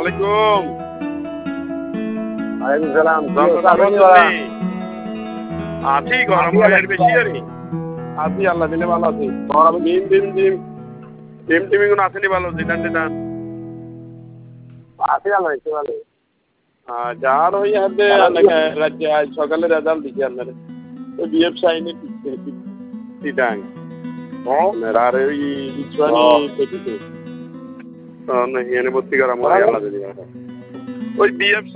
আলাইকুম। ওয়ালাইকুম সালাম। আছি গরম এর বেশি আরে আছি আল্লাহ দিলে ভালো আছি। গরম ডিম গুলো আসেনি ভালো দিদান দিদান আছি ভালো আছি ভালো। যার ওই হাতে রাজ্যে আজ সকালে রেজাল্ট দিচ্ছে আপনার ওই বিএফ সাইনে চিটাং আর ওই ইচ্ছানি পেটিতে এনে ভর্তি করা মনে আল্লাহ দিলে ওই বিএফ